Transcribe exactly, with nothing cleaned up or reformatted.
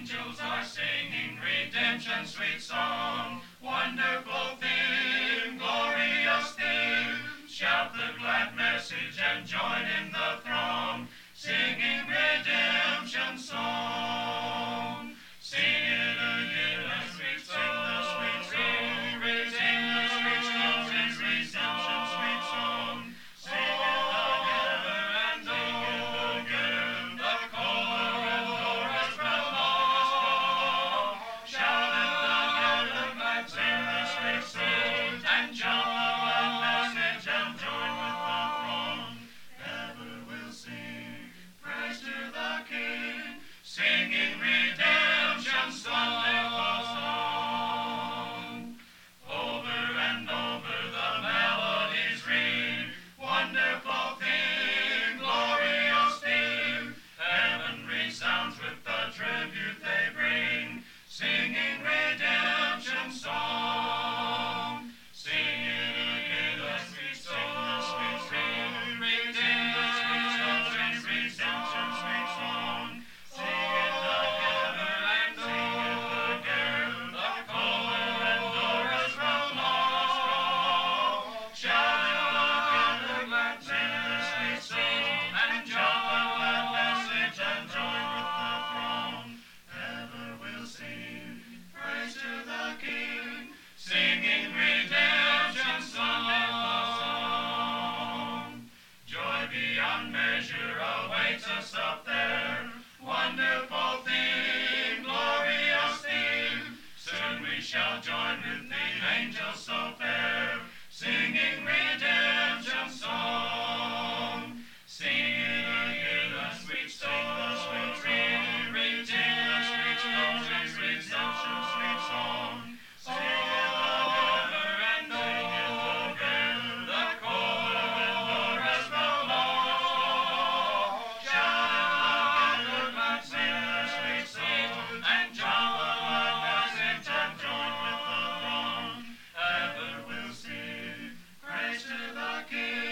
angels are singing redemption's sweet song. Wonderful thing, glorious thing, shout the glad message and join in the throng, singing redemption's song. Sing it again as we sing the sweet song, sing the sweet song, redemption's sweet song. Sing it again and again, the choir and chorus will all shout it together, sing the sweet song, and jump the glad message and join with the throng. Ever will sing praise to the King, singing redemption's wonderful song. Over and over the melodies ring, wonderful thing, glorious thing, heaven resounds with the tribute they bring, singing redemption's song. Sing it again as we sing the sweet song, redemption's sweet song, redemption's sweet song. Sing it together and sing it again, the choir and chorus will all shout it together, sing the sweet song, and jump the glad message and join with the throng. Ever will sing praise to the King, singing redemption's wonderful song. Joy beyond measure awaits us up there, wonderful thing, glorious thing, soon we shall join with the angels so fair, singing redemption's song. Sing it again as we sing the sweet song, redemption's sweet song, redemption's sweet song. Sing it together and sing it again, the choir and chorus will all shout it together, sing the sweet song, and jump the glad message and join with the throng. Ever will sing praise to the King.